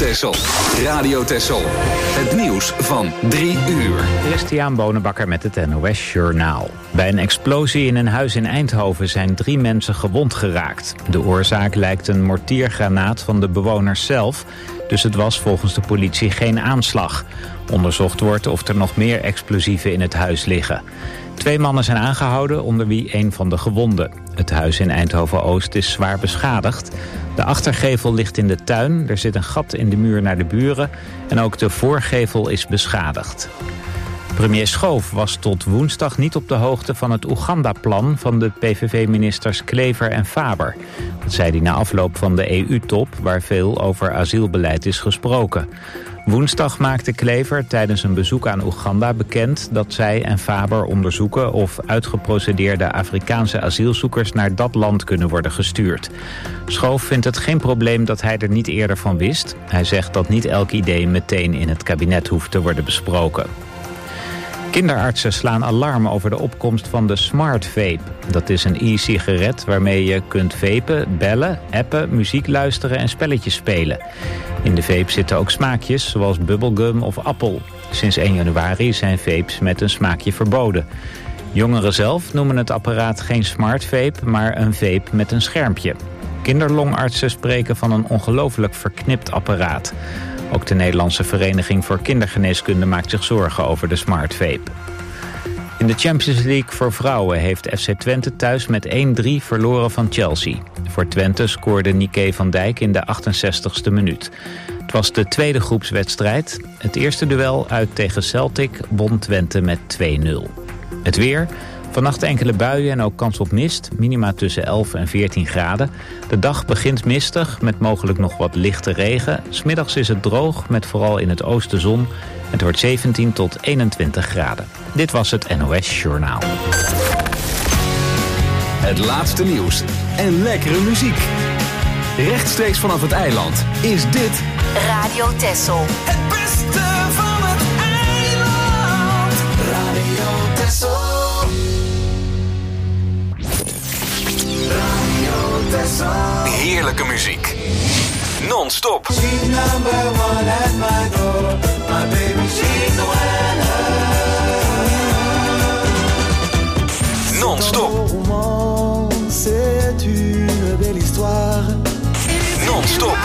Texel. Radio Texel. Het nieuws van 3 uur. Christian Bonenbakker met het NOS Journaal. Bij een explosie in een huis in Eindhoven zijn 3 mensen gewond geraakt. De oorzaak lijkt een mortiergranaat van de bewoners zelf. Dus het was volgens de politie geen aanslag. Onderzocht wordt of er nog meer explosieven in het huis liggen. 2 mannen zijn aangehouden, onder wie 1 van de gewonden. Het huis in Eindhoven-Oost is zwaar beschadigd. De achtergevel ligt in de tuin, er zit een gat in de muur naar de buren... en ook de voorgevel is beschadigd. Premier Schoof was tot woensdag niet op de hoogte van het Oeganda-plan... van de PVV-ministers Klever en Faber. Dat zei hij na afloop van de EU-top, waar veel over asielbeleid is gesproken. Woensdag maakte Klever tijdens een bezoek aan Oeganda bekend... dat zij en Faber onderzoeken of uitgeprocedeerde Afrikaanse asielzoekers... naar dat land kunnen worden gestuurd. Schoof vindt het geen probleem dat hij er niet eerder van wist. Hij zegt dat niet elk idee meteen in het kabinet hoeft te worden besproken. Kinderartsen slaan alarm over de opkomst van de Smart Vape. Dat is een e-sigaret waarmee je kunt vapen, bellen, appen, muziek luisteren en spelletjes spelen. In de vape zitten ook smaakjes zoals bubblegum of appel. Sinds 1 januari zijn vapes met een smaakje verboden. Jongeren zelf noemen het apparaat geen Smart Vape, maar een vape met een schermpje. Kinderlongartsen spreken van een ongelooflijk verknipt apparaat. Ook de Nederlandse Vereniging voor Kindergeneeskunde maakt zich zorgen over de Smart Vape. In de Champions League voor vrouwen heeft FC Twente thuis met 1-3 verloren van Chelsea. Voor Twente scoorde Niké van Dijk in de 68ste minuut. Het was de tweede groepswedstrijd. Het eerste duel uit tegen Celtic won Twente met 2-0. Het weer... Vannacht enkele buien en ook kans op mist, minima tussen 11 en 14 graden. De dag begint mistig, met mogelijk nog wat lichte regen. 's Middags is het droog, met vooral in het oosten zon. Het wordt 17 tot 21 graden. Dit was het NOS Journaal. Het laatste nieuws en lekkere muziek. Rechtstreeks vanaf het eiland is dit... Radio Texel. Het beste van het eiland. Radio Texel. Heerlijke muziek. Non-stop. Non-stop. Non-stop.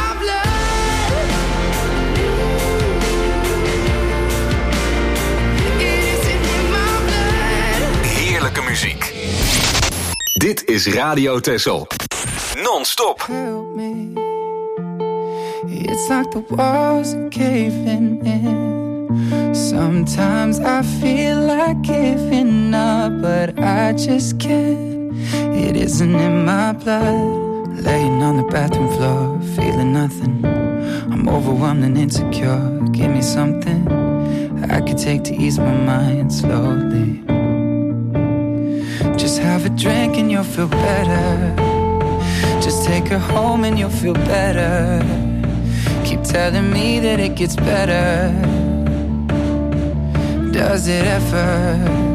Heerlijke muziek. Dit is Radio Texel. Non-stop. Help me. It's like the walls are caving in. Sometimes I feel like giving up, but I just can't. It isn't in my blood. Laying on the bathroom floor, feeling nothing. I'm overwhelmed and insecure. Give me something I could take to ease my mind slowly. Just have a drink and you'll feel better. Just take her home and you'll feel better. Keep telling me that it gets better. Does it ever?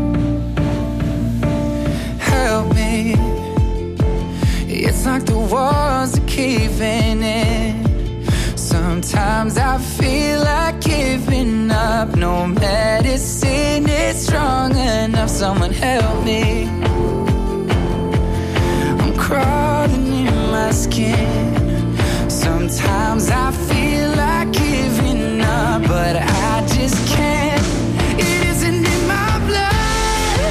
Help me. It's like the walls are caving in. Sometimes I feel like giving up. No medicine is strong enough. Someone help me. Crawling in my skin. Sometimes I feel like giving up, but I just can't. It isn't in my blood.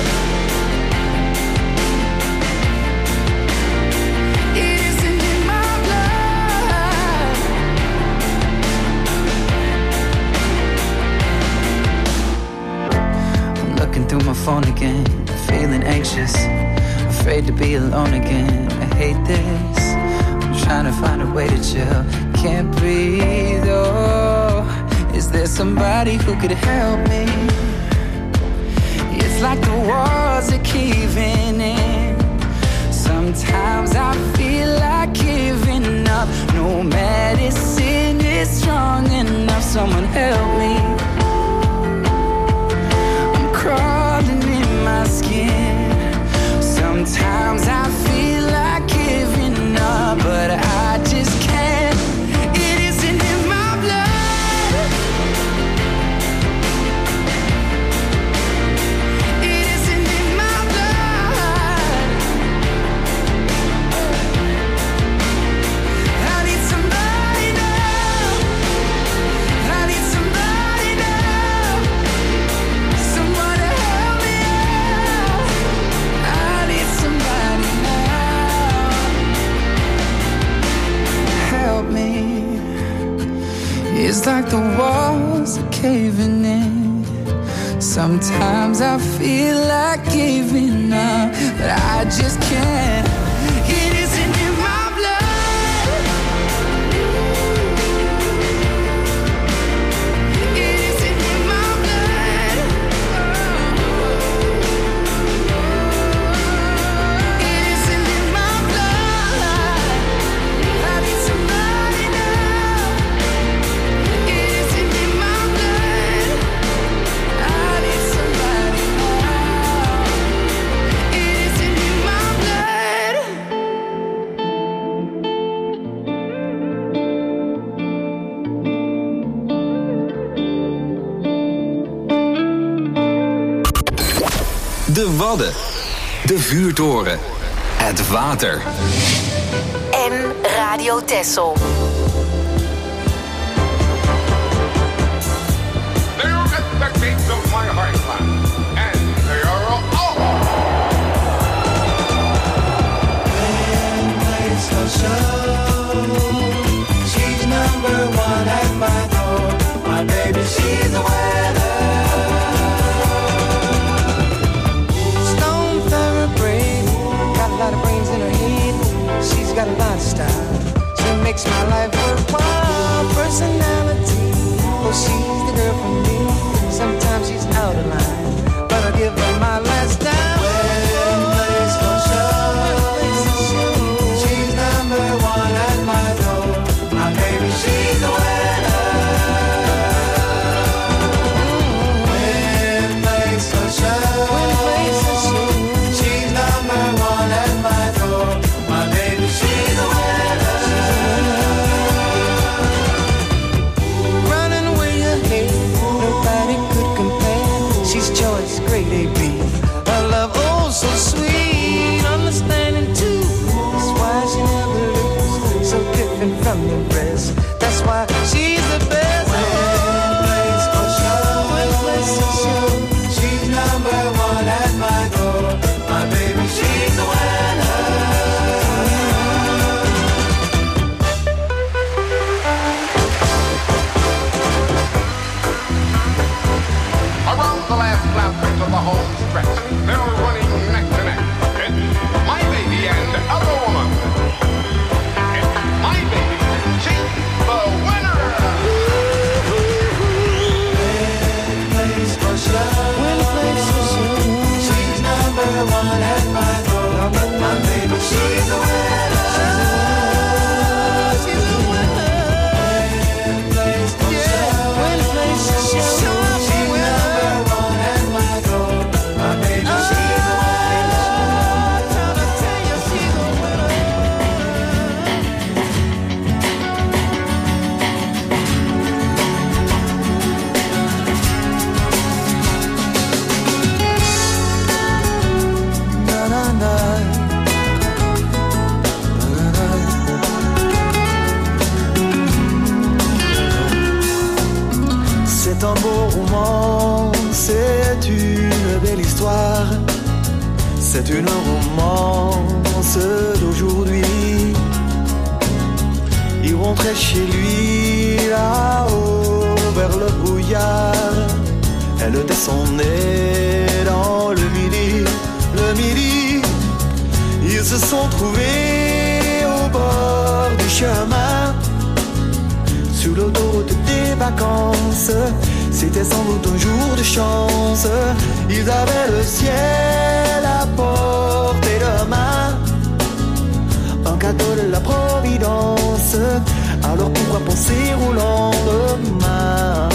It isn't in my blood. I'm looking through my phone again, feeling anxious. Afraid to be alone again. I hate this. I'm trying to find a way to chill. Can't breathe. Oh, is there somebody who could help me? It's like the walls are caving in. Sometimes I feel like giving up. No medicine is strong enough. Someone help me. I'm crawling in my skin. Sometimes I feel like giving up, but I just can't. It isn't in my blood. It's like the walls are caving in. Sometimes I feel like giving up, but I just can't. It isn't in my blood. It isn't in my blood. It isn't in my blood. I need somebody now. It isn't in my blood. I need somebody now. It isn't in my blood. De Wadden. De vuurtoren. Het water. En Radio Texel. They are at the gates of my heartland, and they are all. She's number one at my door. My baby, she's a winner. Stone thoroughbred, got a lot of brains in her head. She's got a lot of style. She makes my life worthwhile. Personality, well, she's the girl for me. Sometimes she's out of line, but I'll give her my last dime. Place for show. She's number one at my door. My baby, she's a winner. Place for show. She's number one at my door. My baby, she's a winner. Running away ahead, nobody could compare. She's choice, grade A-B. Her love, oh so sweet, understanding too. That's why she never loses, so different from the rest. That's why she's the best. Place for show. She's number one at my door. My baby, she's a winner. Around the last lap of the home stretch, they're running neck to neck. It's my baby and other woman. It's my baby, she's the winner. Place for show. She's number one at my door. My baby, she's a winner. Place for show. She's number one at my door. My baby, she's a C'est un beau roman, c'est une belle histoire. C'est une romance d'aujourd'hui. Il rentrait chez lui là-haut vers le brouillard. Elle descendait dans le midi. Ils se sont trouvés au bord du chemin. Sur l'autoroute des vacances, c'était sans doute un jour de chance. Ils avaient le ciel à portée de main, un cadeau de la Providence. Alors pourquoi penser au lendemain?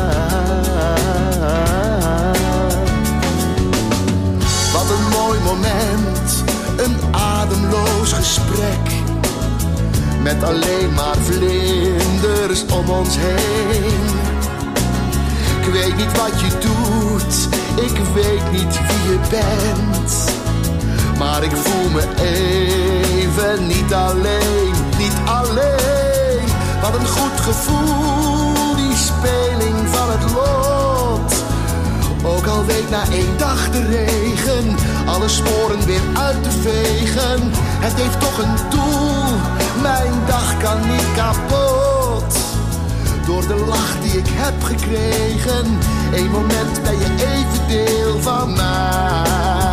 Wat een mooi moment, een ademloos gesprek. Met alleen maar vlinders om ons heen. Ik weet niet wat je doet, ik weet niet wie je bent. Maar ik voel me even niet alleen, niet alleen. Wat een goed gevoel, die speling van het lot. Ook al week na 1 dag de regen alle sporen weer uit te vegen. Het heeft toch een doel, mijn dag kan niet kapot. door de lach die ik heb gekregen. Eén moment ben je even deel van mij.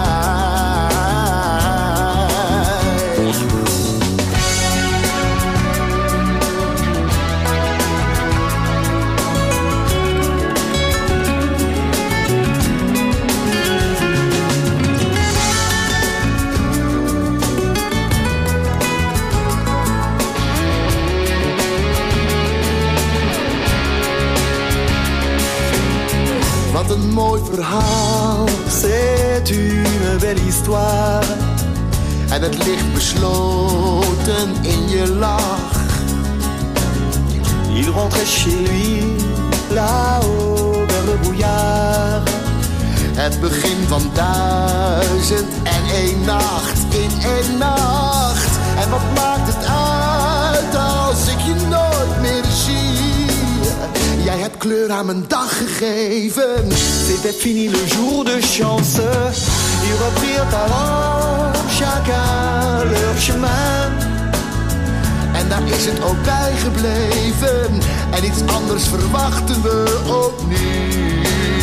Wat een mooi verhaal, c'est une belle histoire. En het ligt besloten in je lach. Il rentrait chez lui, là-haut vers le brouillard. Het begin van 1001 nacht in 1 nacht. En wat maakt het uit als ik je nooit meer zie? Jij hebt kleur aan mijn dag gegeven. C'était fini le jour de chance. Ils reprirent alors chacun leur chemin. En daar is het ook bij gebleven. En iets anders verwachten we ook niet.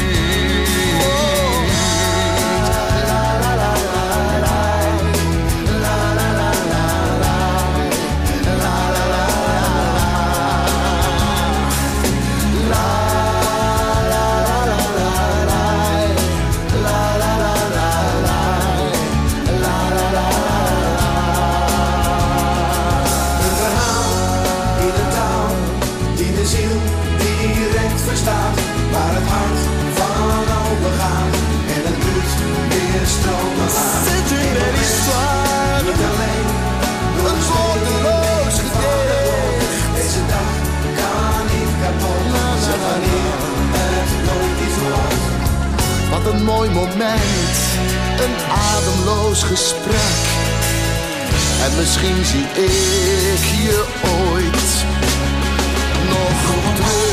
Waar het hart van overgaat en het bloed weer stromen gaat. C'est une belle histoire. Niet alleen door een woordeloos gedicht. Deze dag kan niet kapot. Zeg wanneer het nooit iets wordt. Wat een mooi moment, een ademloos gesprek. En misschien zie ik je ooit nog terug.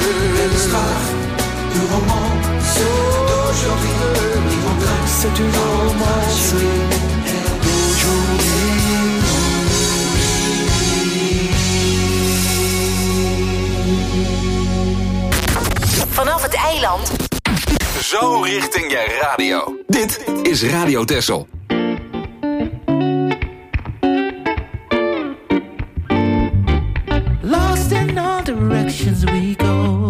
Du romance d'aujourd'hui, c'est une romance d'aujourd'hui. Vanaf het eiland. Zo richting je radio. Dit is Radio Texel. Lost in all directions we go.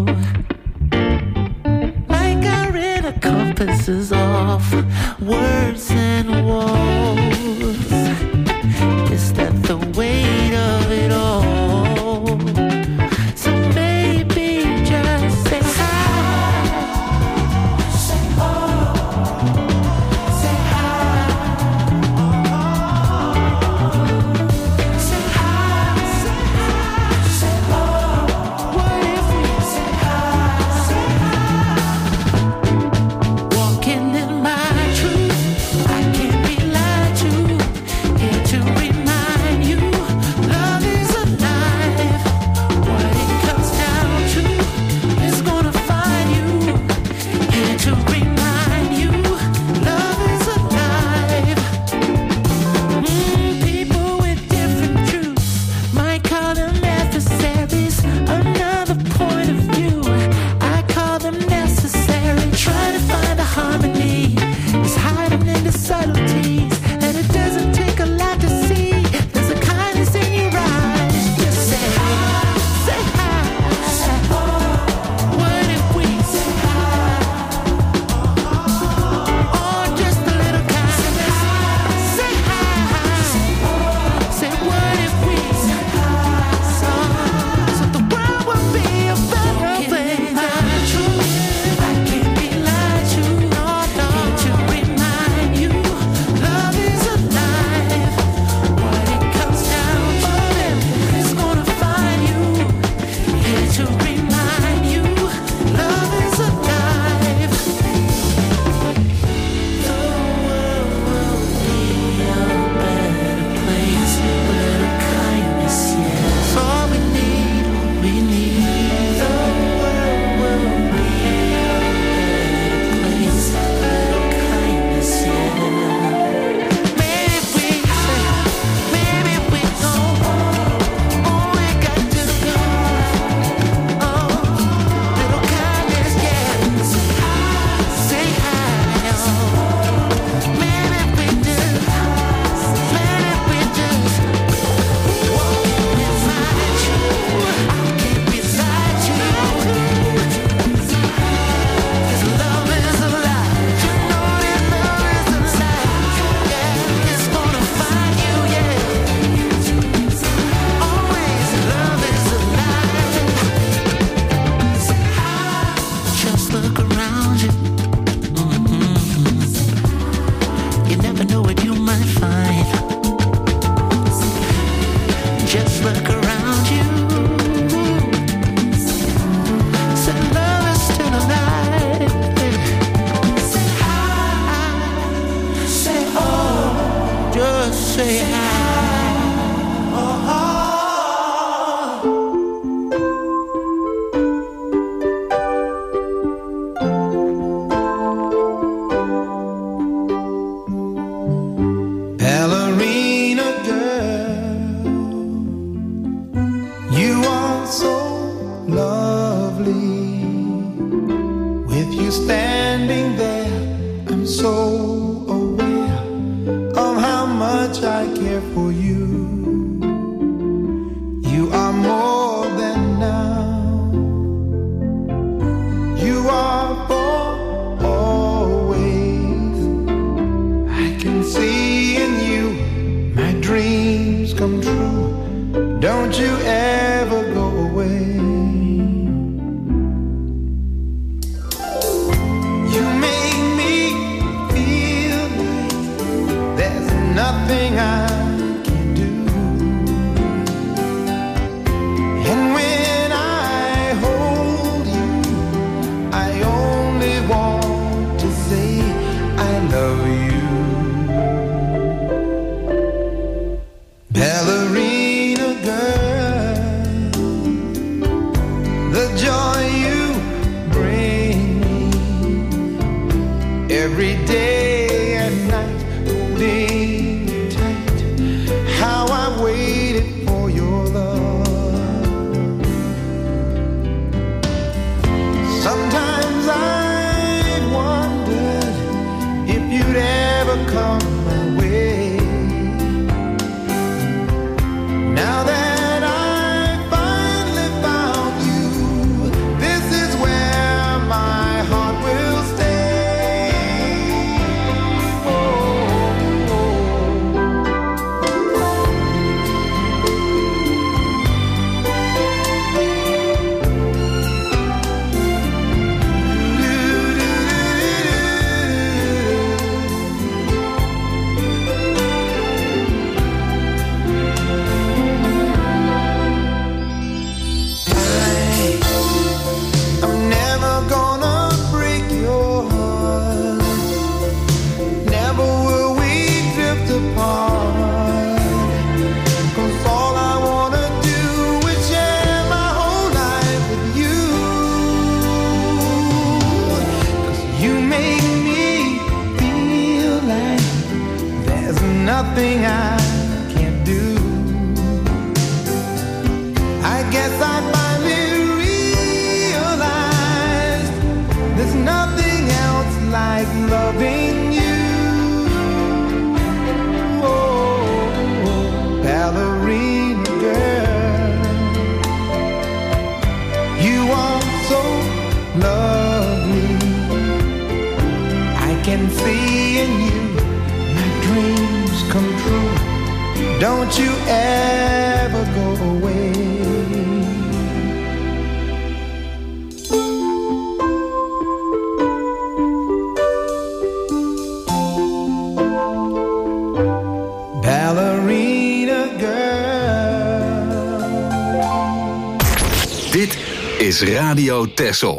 Like our inner compasses off words and walls. Is that the weight of it all? So maybe just say hi. Say oh. Say hi. say hi. Ballerina girl, you are so lovely. With you standing there, I'm so aware of how much I care for you. You are more than now. You are for always. I can see in you my dreams come true. Don't you ever go away. You make me feel like there's nothing I can do. And when I hold you, I only want to say I love you. Ballerina girl, the joy you bring me every day and night, holding you tight. How I waited for your love. Sometimes I wondered if you'd ever come my way. Now that I finally found you, this is where my heart will stay. I'm never gonna break your heart. Never will we drift apart. 'Cause all I wanna do is share my whole life with you. 'Cause you make me feel like there's nothing I can't do. I guess I finally realized there's nothing else like loving you. Oh, ballerina girl, you are so lovely. I can see in you my dreams come true. Don't you ever go away. Ballerina girl. Dit is Radio Texel.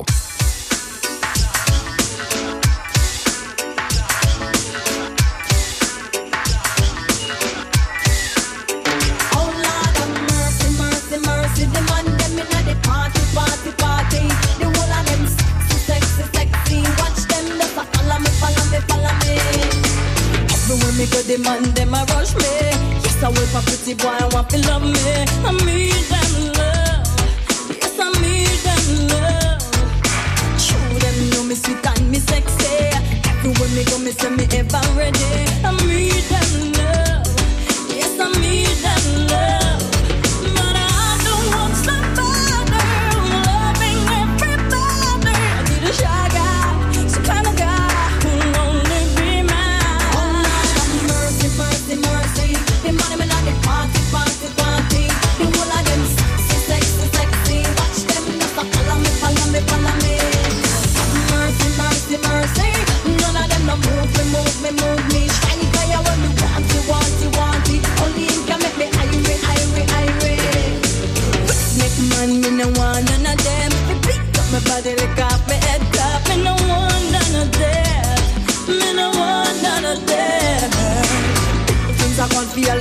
Oh Lord have mercy, mercy, mercy. The man them inna the party, party, party. The whole of them sexy, sexy, sexy. Watch them just a follow me, follow me, follow me. Everywhere me go, the man them a rush me. Yes, I wait for pretty boy, I want to love me. I need them love. Yes, I need them love. True, them know me sweet and me sexy. Everywhere me go, me say me ever ready. I need them love. Yes, I need them love. But I don't want somebody loving everybody. I need a shy guy, some kind of guy who'll only be mine. Oh Lord have mercy, mercy, mercy. The money me like the party, party, party. The whole of them sexy, sexy, sexy. Watch them just a follow me, follow me, follow me. Mercy, mercy, mercy. None of them no move me, move me, move me. Shiny guy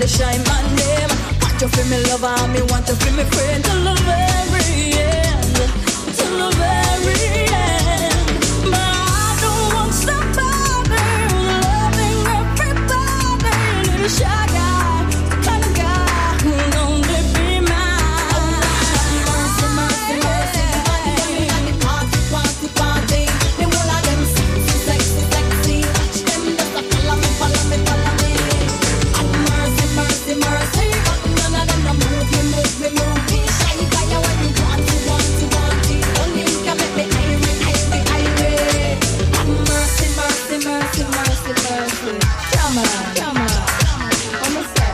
the shy man name. Want you feel me lover and me want you feel me friend till the very end, till the very end. But I don't want somebody loving everybody. Little shy guy, the kind of guy who'll only be mine. Mercy, mercy, mercy, the party, party, party. The whole of them sexy, sexy, sexy. Watch them just a follow me, follow me, follow me. And mercy, mercy, mercy. But none of them don't move me, move me, move me. Shy guy, when you want to, want to, want to. Only you can make me irate, irate, irate. And mercy, mercy, mercy, mercy, mercy. Come on, come on. Come on, say,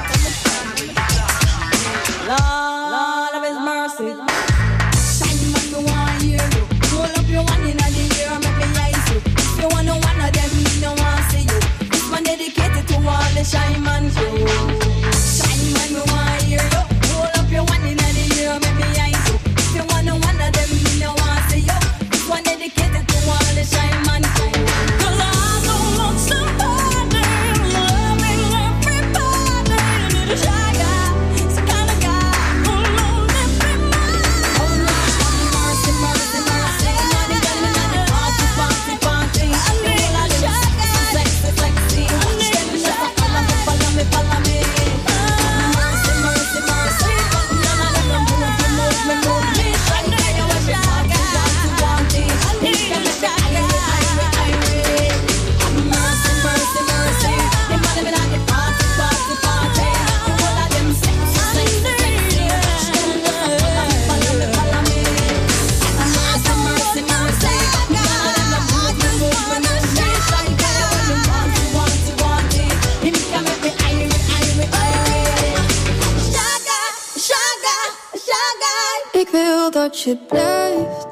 Lord of His mercy. Shine man, me want hear you. Roll up your one in the ear, make me eyes you. If you want one of them, me no want see you. This one dedicated to all the shy man crew. Shine man, me want hear you. Roll up your one in the ear, make me eyes you. If you want one of them, me no want see you. This one dedicated to all the shy man crew. 'Cause I don't want somebody loving everybody. Little shy guy, it's the kind of guy who'll only be mine. Oh Lord, mercy, mercy, mercy. Money, money, money, party, party, party. I need a shy guy, sexy, sexy. Watch them just a follow me, follow me, follow me. Mercy, mercy, mercy. But none of them don't move me, move me, move me. Shy guy, when we party, party, party. You can make me irate, irate, irate. Mercy, mercy, mercy. The money, money, money, party, party, party. The whole of them sexy, sexy, sexy. Watch them just a follow me, follow me, follow me. Mercy, mercy, mercy. None of them don't move me, move me, move me. Shy guy, when you want to, want to, want it. You can make me irate, irate, irate. Shy guy, shy guy, shy guy. Ik wil dat je blijft,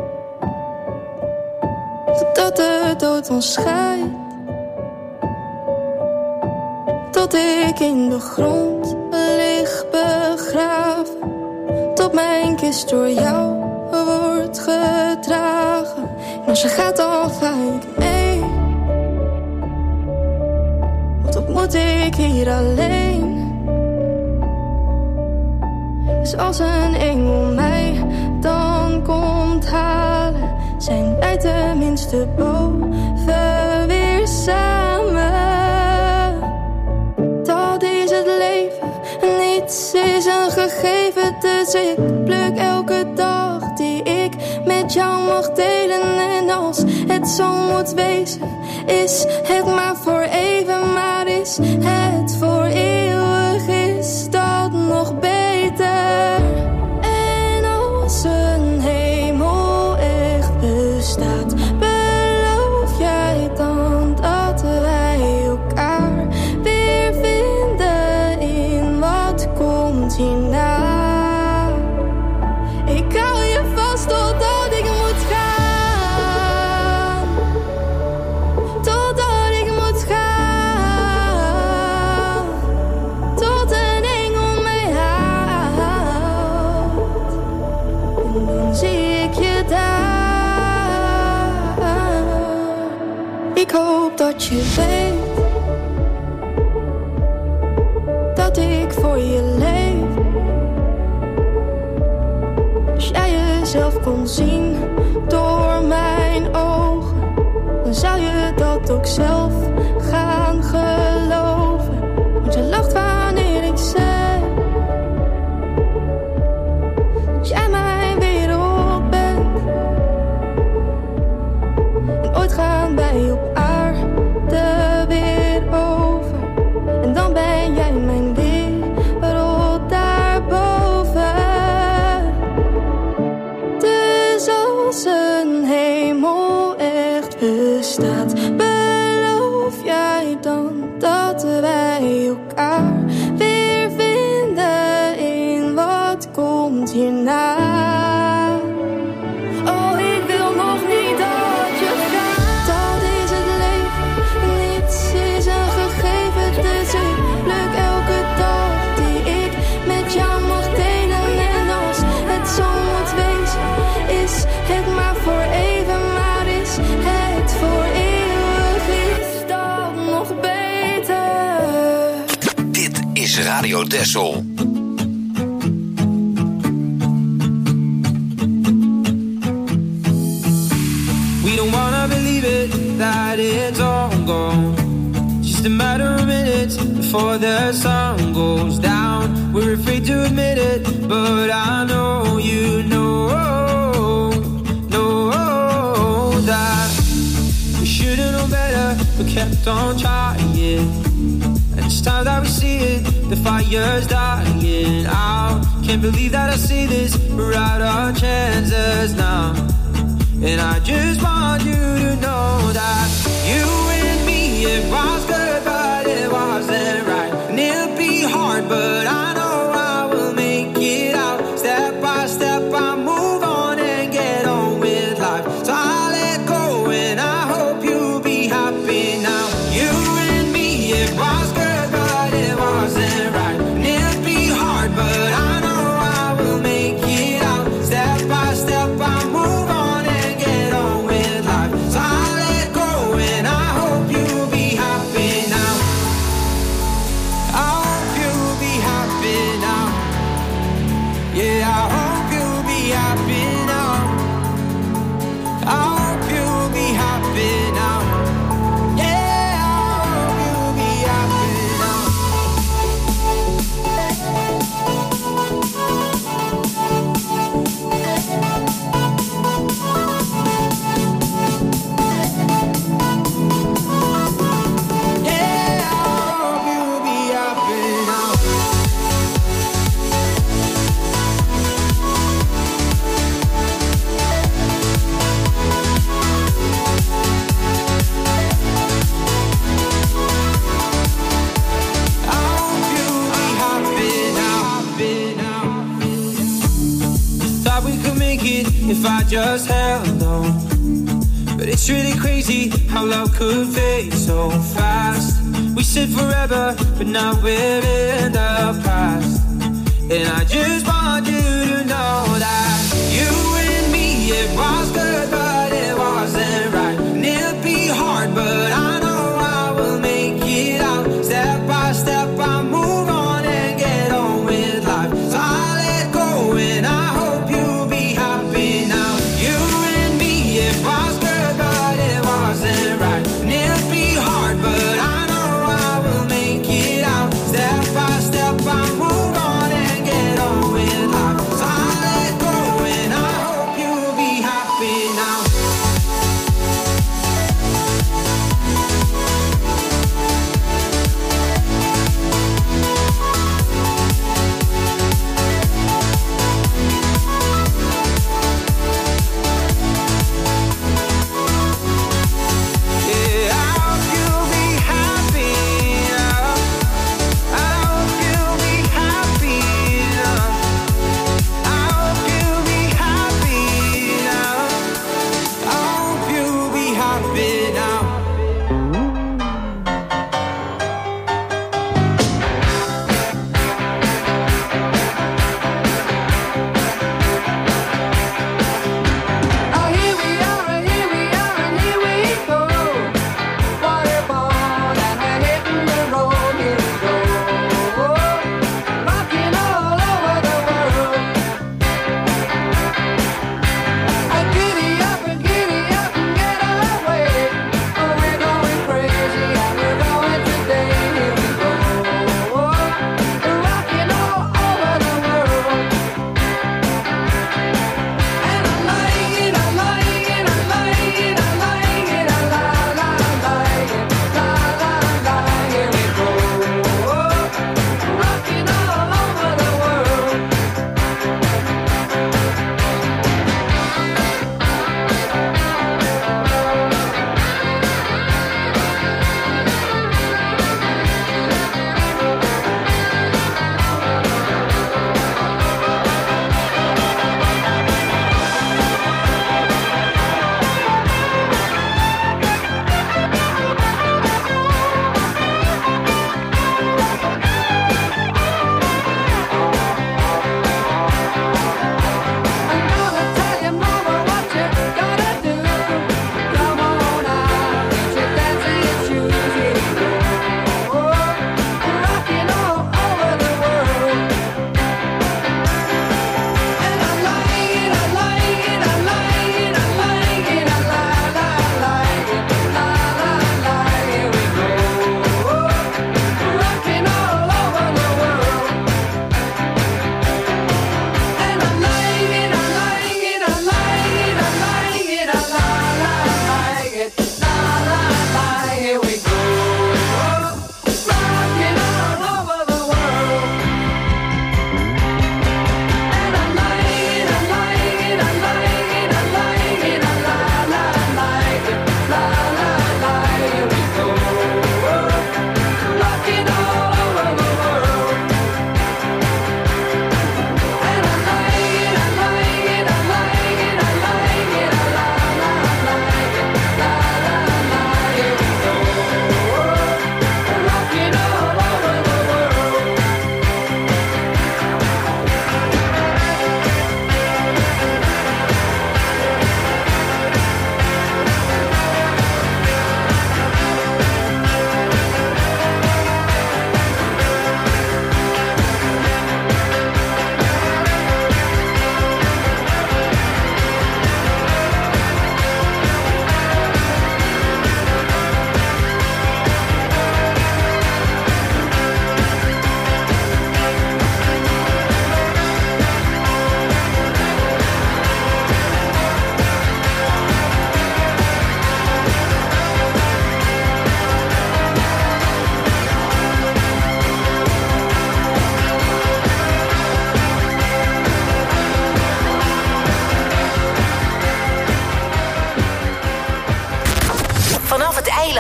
totdat de dood ons scheidt. Tot ik in de grond lig begraven, tot mijn kist door jou wordt gedragen. En als je gaat dan ga ik mee, want wat moet ik hier alleen? Dus als een engel mij dan komt halen, zijn wij tenminste boven weer samen. Dat is het leven, niets is een gegeven. Dus ik pluk elke dag die ik met jou mag delen. En als het zo moet wezen, is het maar voor even. Maar is het voor eeuwig, is dat nog beter. En als een hemel echt bestaat, beloof jij dan dat wij elkaar weer vinden in wat komt hierna? Ik hou je vast totdat ik moet gaan, totdat ik moet gaan, tot een engel mij haalt. En dan zie ik je daar. Ik hoop dat je weet dat ik voor je leef. Als jij jezelf kon zien door mijn ogen, dan zou je dat ook zelf gaan geloven. Want je lacht wanneer ik zeg dat jij mijn wereld bent. En ooit gaan wij op aarde weer over, en dan ben jij mijn wereld daarboven. Dus als een hemel echt bestaat, beloof jij dan dat wij elkaar weer vinden in wat komt hierna? Oh, ik wil nog niet dat je gaat. Dat is het leven, niets is een gegeven. Dus ik pluk elke dag die ik met jou mag delen. En als het zo moet wezen, is het maar voor even. Maar is het voor eeuwig, is dat nog beter? Dit is is Radio Dessel. We don't wanna believe it, that it's all gone. Just a matter of minutes before the sun goes down. We're afraid to admit it, but I know you know that we should've known better, but kept on trying. And it's time that we see it, the fire's dying out. Can't believe that I see this, we're out our chances now. And I just want you to know that you and me, it was good, but it wasn't right. And it'll be hard, but I know I will make it out. Step by step, I move on and get on with life. So I let go and I hope you'll be happy now. You and me, it was good, but it wasn't right. And it'll be hard, but I know I will make it out. Step by step, I move on. If I just held on, but it's really crazy how love could fade so fast. We said forever, but now we're in the past. And I just want you to know that you and me, it was good, but it wasn't right. And it'll be hard, but I know I will make it out. Step by step, I move on and get on with life. So I let go and I hope you'll be happy now. You and me, it was good, but it wasn't right. And it'll be hard, but I know I will make it out. Step by step, I move on and get on with life. So I let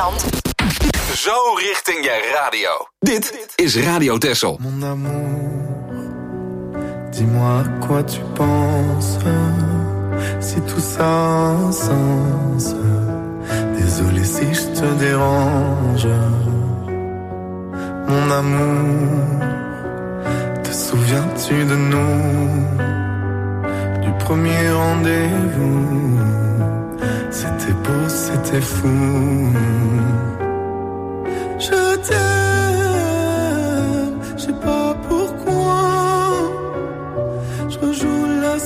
Eiland. Zo richting je radio. Dit is Radio Texel. Mon amour, dis-moi à quoi tu penses. Si tout ça a un sens. Désolé si je te dérange. Mon amour, te souviens-tu de nous? Du premier rendez-vous. C'était beau, c'était fou. Je t'aime, je sais pas pourquoi. Je rejoue la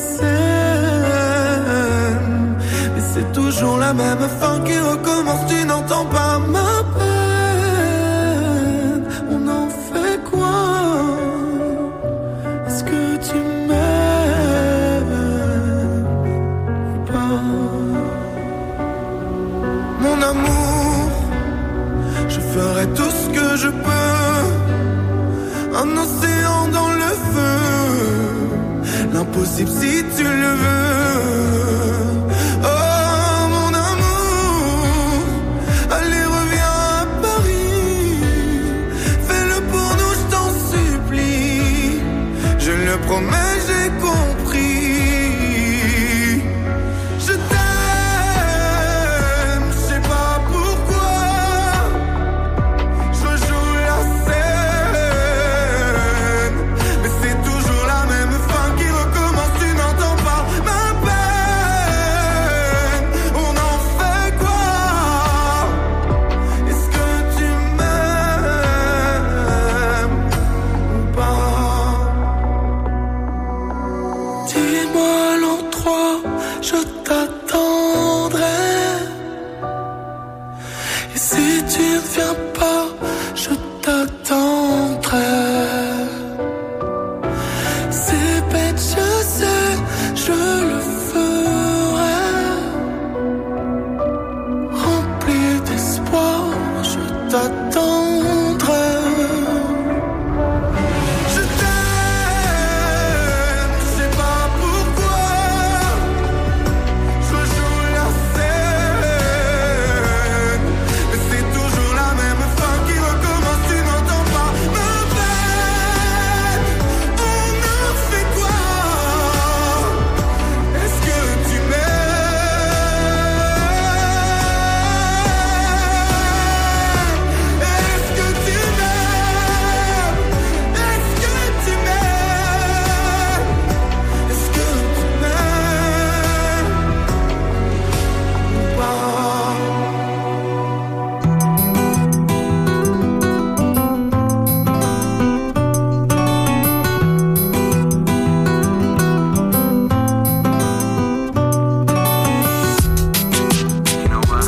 scène, mais c'est toujours la même fin qui recommence. Tu n'entends pas ma peine. On en fait quoi? Est-ce que tu m'aimes ou pas? Mon amour, je ferai tout ce que je peux. Un océan dans le feu, l'impossible si tu le veux. Oh mon amour, allez reviens à Paris. Fais-le pour nous, je t'en supplie. Je le promets, j'ai compris. Je t'aime, je sais pas pourquoi. Je joue la scène, mais c'est toujours la même fin qui recommence. Tu n'entends pas ma peine. On en fait quoi? Est-ce que tu m'aimes ou pas? Dis-moi l'endroit, je t'attendrai. Et si tu ne viens pas, je t'attendrai. C'est bête, je sais, je le ferai. Rempli d'espoir, je t'attendrai. Je t'aime, je sais pas pourquoi. Je joue la scène, mais c'est toujours la même fin qui recommence. Tu n'entends pas ma peine. On en fait quoi? Est-ce que tu m'aimes? Est-ce que tu m'aimes? Est-ce que tu m'aimes? Est-ce que tu m'aimes ou pas? You know what?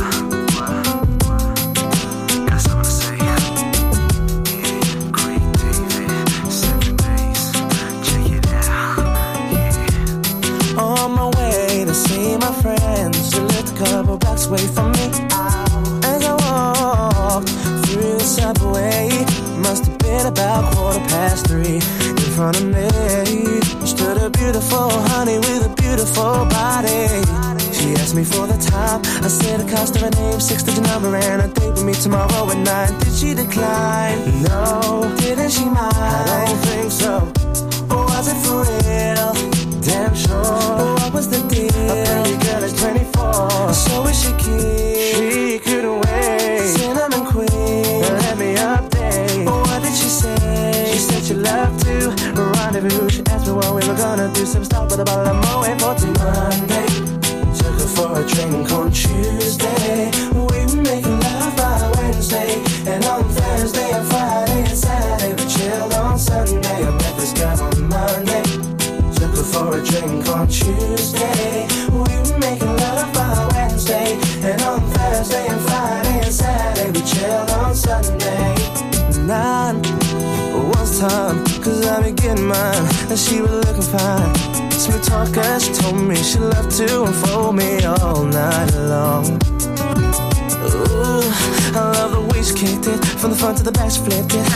Got something to say. Yeah, Greek David, 7 days. Check it out. Yeah. On my way to see my friends, who lived a couple blocks away from me. As I walked through the subway, must have been about 3:15. In front of me stood a beautiful honey with a beautiful body. She asked me for the time. I said the cost of her name, 6-digit number, and a date with me tomorrow at 9. Did she decline? No. Didn't she mind? I don't think so. Or was it for real? Damn sure. What was the deal? A pretty girl is 24. So is she cute? She couldn't wait. Cinnamon queen, let me update. What did she say? She said she loved to rendezvous. She asked me what we were gonna do. Some stop with a bottle of Moet for Monday. Took her for a drink on Tuesday. We were making love by Wednesday. And on Thursday and Friday and Saturday we chilled on Sunday. I met this girl on Monday. Took her for a drink on Tuesday. We were making love by Wednesday. And on Thursday and Friday and Saturday we chilled on Sunday. 9 was time, cause I be getting mine. And she was looking fine. Smooth talker, she told me she loved to unfold me all night long. Ooh, I love the way she kicked it. From the front to the back she flipped it.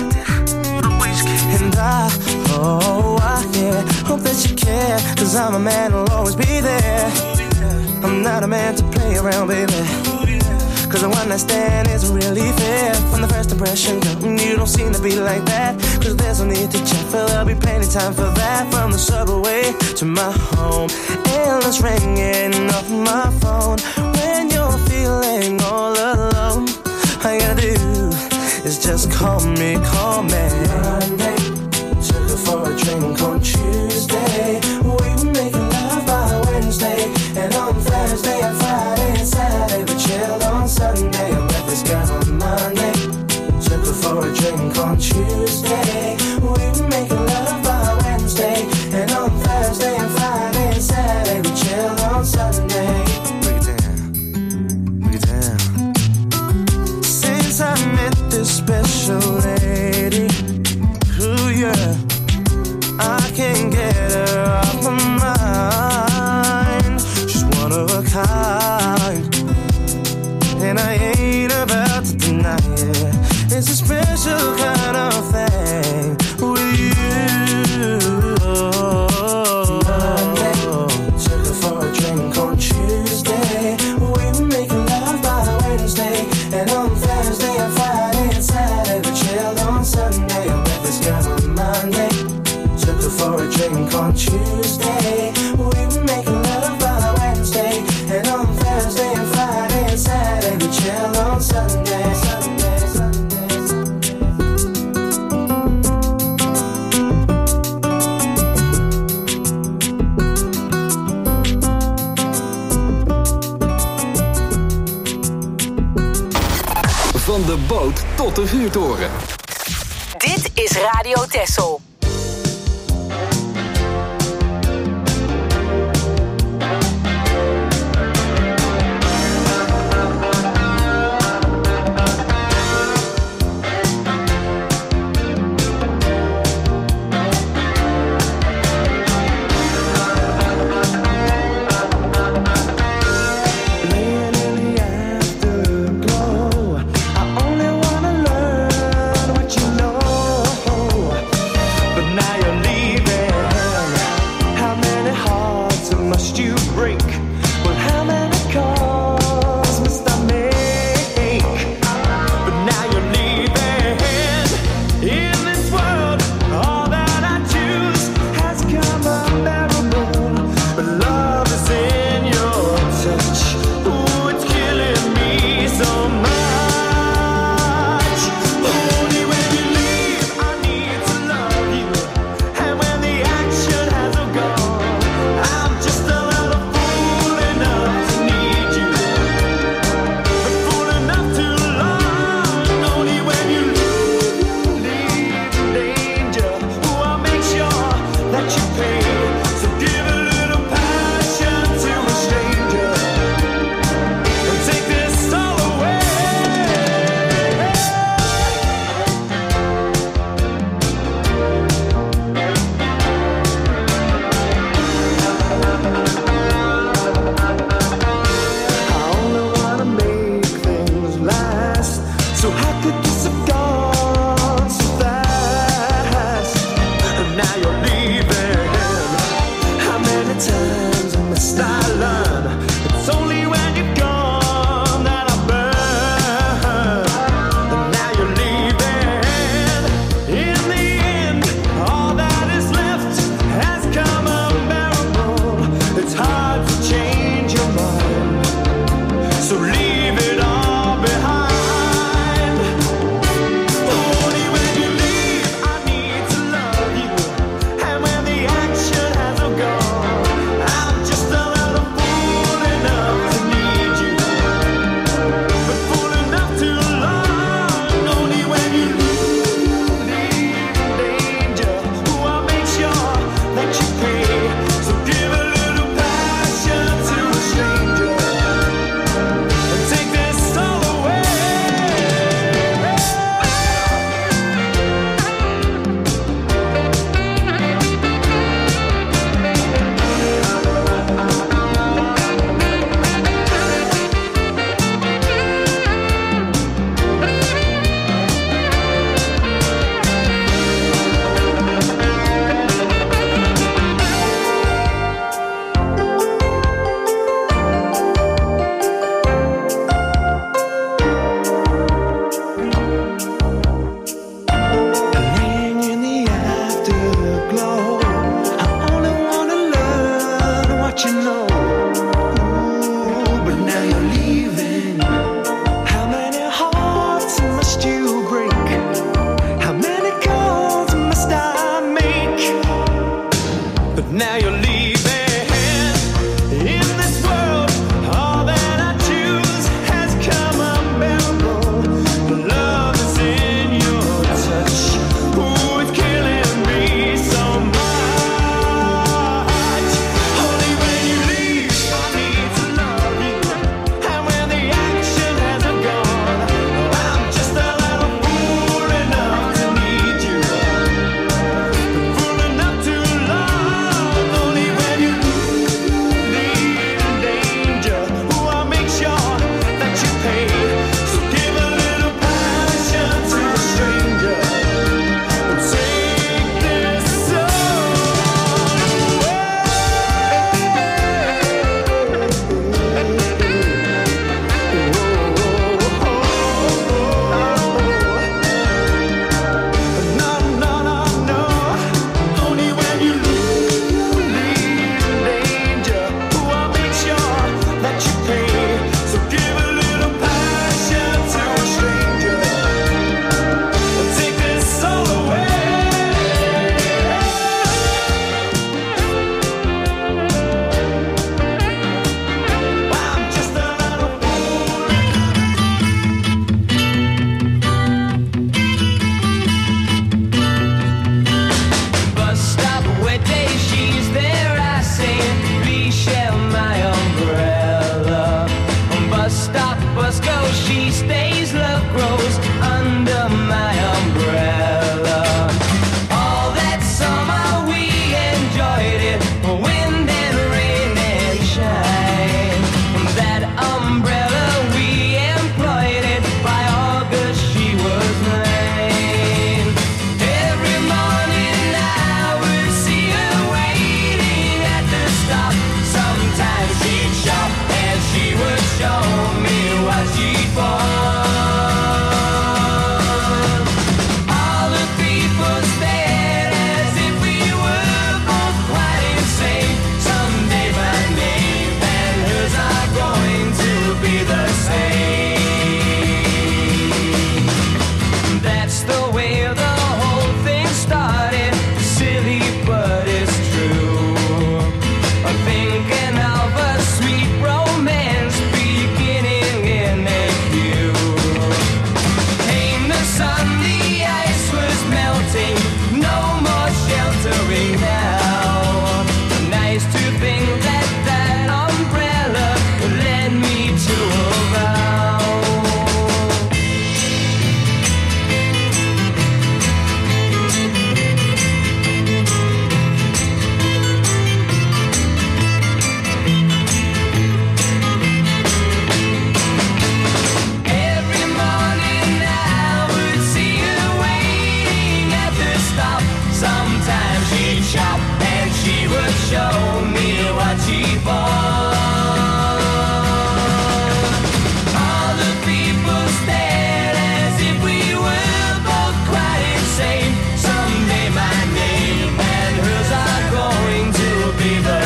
And yeah, hope that you care. Cause I'm a man who'll always be there. I'm not a man to play around, baby. Cause the one I stand isn't really fair. From the first impression, girl, you don't seem to be like that. Cause there's no need to check, but there'll be plenty time for that. From the subway to my home, endless ringing off my phone. When you're feeling all alone, all you gotta do is just call me. Monday, took her for a drink on Tuesday. We were making love by Wednesday. And on Thursday and Friday and Saturday we chilled on Sunday. I met this girl on Monday, took her for a drink on Tuesday. We were making love by Wednesday. And on Thursday and Friday and Saturday we chilled on Sunday. Break it down. Since I met this special lady, ooh yeah, I can't get her off my mind. She's one of a kind, and I ain't about to deny it. It's a special kind of thing with you. Monday, took her for a drink on Tuesday. We were making love by Wednesday. And on Thursday and Friday and Saturday we chilled on Sunday. I met this girl on Monday, took her for a drink on Tuesday. We were making love by Wednesday. And on Thursday and Friday and Saturday we chilled on Sunday. Sunday, Sunday, Sunday. Van de boot tot de vuurtoren. Dit is Radio Texel. I only wanna learn what you know. glow. I only wanna learn what you know. Ooh, but now you're leaving. How many hearts must you break? How many calls must I make? But now you're leaving. In this world, all that I choose has come unbearable. The love is in your touch. Ooh, it's killing me so much. Only when you leave, I need to love you. And when the action hasn't gone, I'm just a little fool enough to need you. Fool enough to love. Only when you leave in danger. Ooh, I'll make sure that you pay. So give a little passion to a stranger. And take this No. Only when you leave in danger. Ooh, I'll make sure that you pay. So give a little passion to a stranger. And take this all away. I'm just a little bus stop, waiting, she's there. I say, please share my umbrella. Bus stop, bus go, she stays. Love grows under my umbrella. All that summer we enjoyed it, wind and rain and shine. That umbrella we employed it. By August she was mine. Every morning I would see her waiting at the stop. Sometimes she'd shop and she would show me what she bought. All the people stared as if we were both quite insane. Someday my name and hers are going to be the same. That's the way the whole thing started. Silly, but it's true. I'm thinking of a sweet romance beginning in a queue. Came the sun, the ice was melting. No more sheltering now. Nice to think that that umbrella led me to a vow. Every morning I would see her waiting at the stop. Sometimes she'd shop and she would show me what she bought. All the people stared as if we were both quite insane. Someday my name and hers are going to be the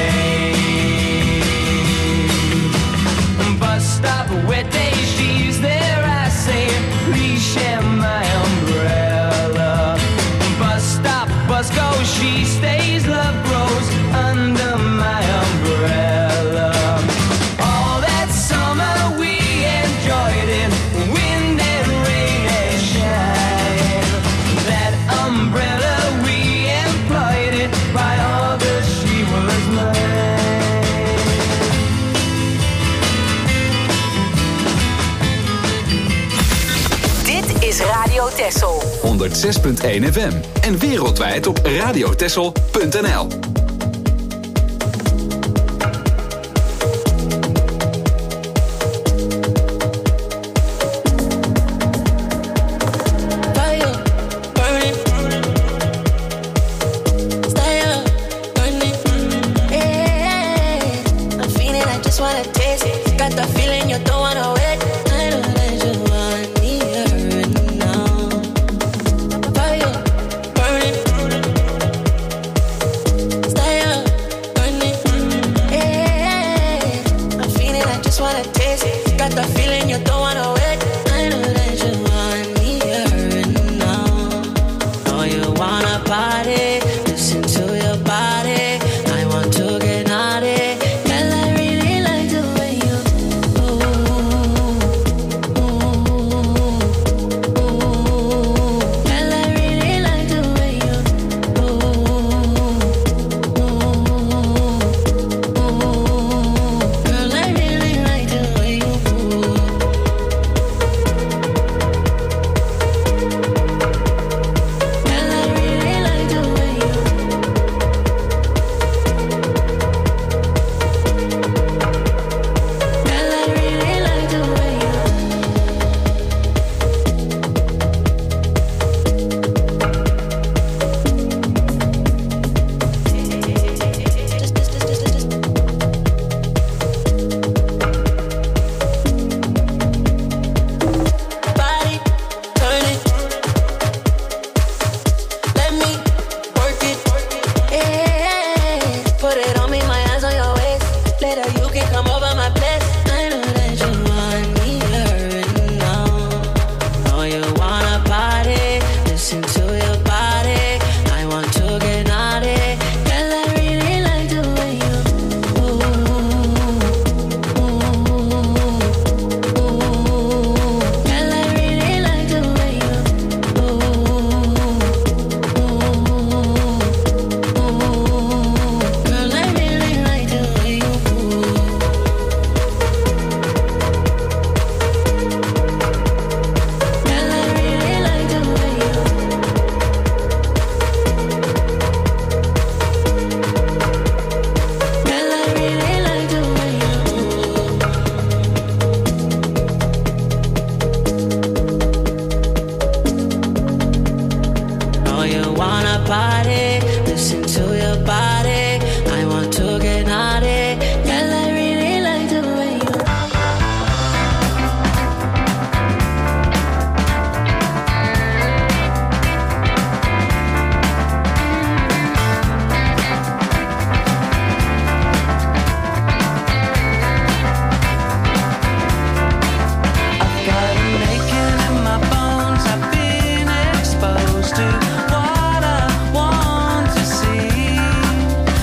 same. Bus stop, wet day, she's there. I say, please share my umbrella. Bus stop, bus go, she stays. Love grows under my umbrella. All that summer we enjoyed it, wind and rain and shine. That umbrella we employed it. By August she was mine. Dit is Radio Texel. 106.1 FM en wereldwijd op radiotexel.nl. Fire, burning. Stay up, burning. Yeah, I'm feeling, I just wanna taste it. Got the feeling you don't wanna wait. I know that you want me here and now. Fire, burning. wanna party, listen to your body. I want to get naughty. Girl, I really like the way you Girl, I really like the way you Girl, I really like the way you body, turn it. Let me work it. Yeah, put it on me, my hands on your waist. Later you can come over my place. I know that you want me hurting now. Know you wanna party, listen to your body. I want to get naughty. Girl, I really like the way you Girl, I really like the way you Girl, I really like the way you Girl, I really like the way you Girl, I really like the way Know you wanna party, listen to your body. I want to get naughty. Girl, I really like the way you Got a naked in my bones. I've been exposed to what I want to see.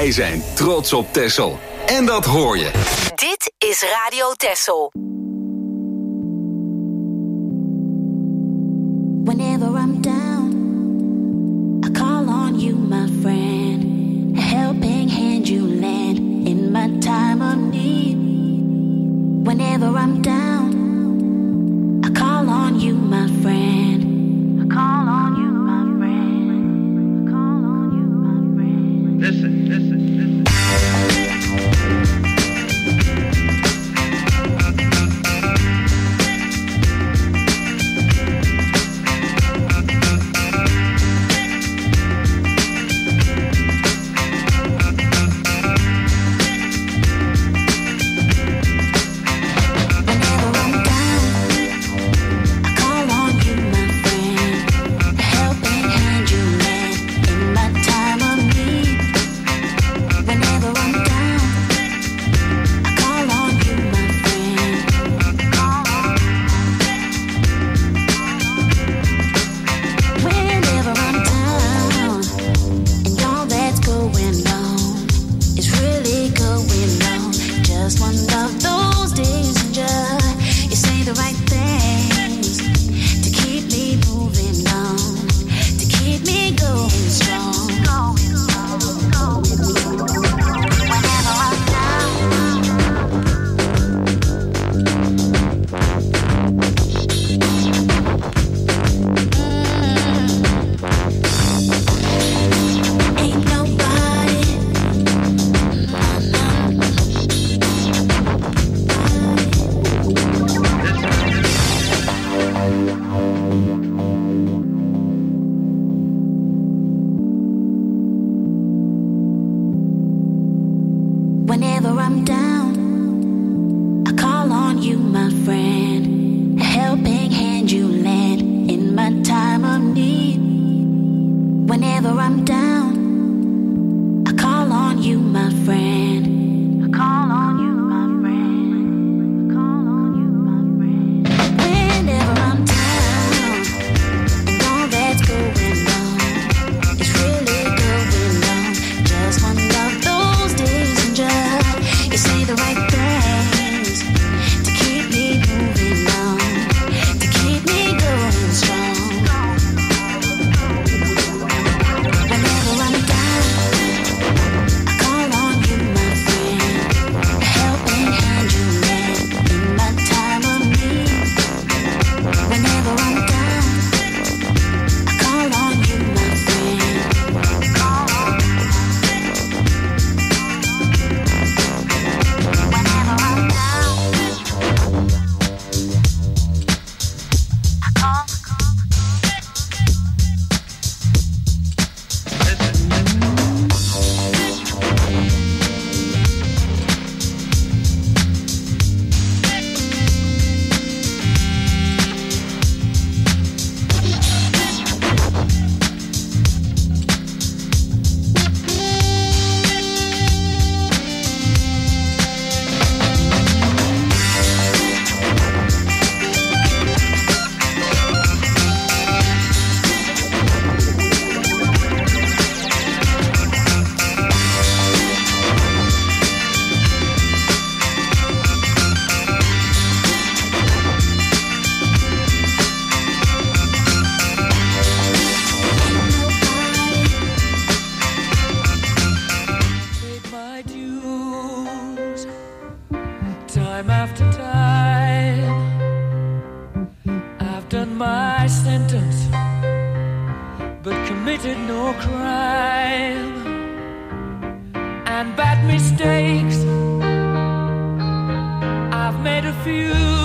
Wij zijn trots op Texel. En dat hoor je. Dit is Radio Texel. Whenever I'm down, I call on you, my friend. A helping hand you lend in my time of need. Whenever I'm down, I call on you, my friend. I call on you, my friend. I call on you, my friend. Listen, listen, listen. Mistakes, I've made a few.